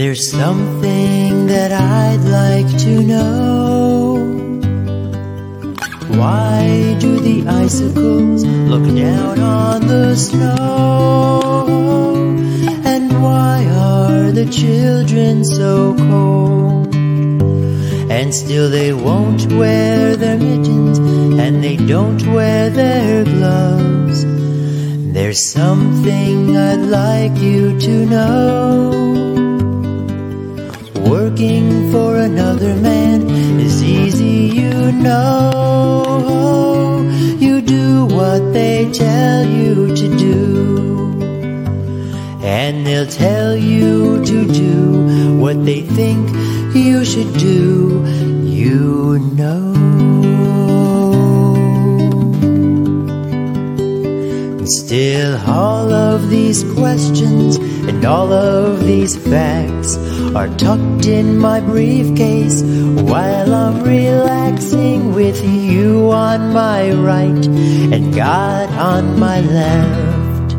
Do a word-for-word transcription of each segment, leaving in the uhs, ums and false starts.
There's something that I'd like to know. Why do the icicles look down on the snow? And why are the children so cold? And still they won't wear their mittens, and they don't wear their gloves. There's something I'd like you to know. Working for another man is easy, you know. You do what they tell you to do, and they'll tell you to do what they think you should do, you know. Still, all of these questions and all of these facts are tucked in my briefcase while I'm relaxing with you on my right and God on my left,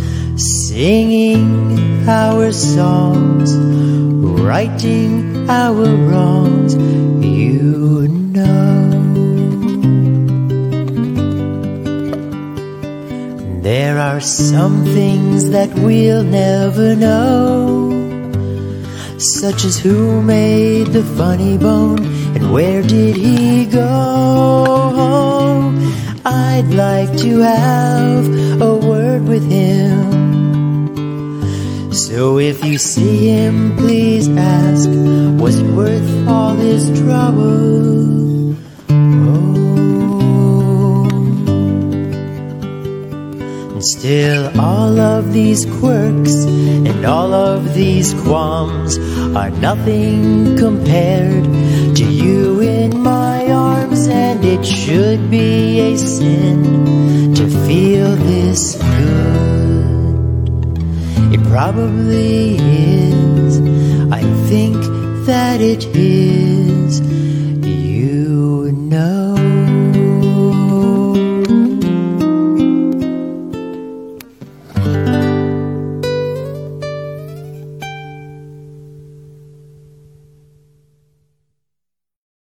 singing our songs, righting our wrongs, you know. There are some things that we'll never know, such as who made the funny bone and where did he go. I'd like to have a word with him, so if you see him, please ask, was it worth all his trouble? Still, all of these quirks and all of these qualms are nothing compared to you in my arms, and it should be a sin to feel this good. It probably is, I think that it is.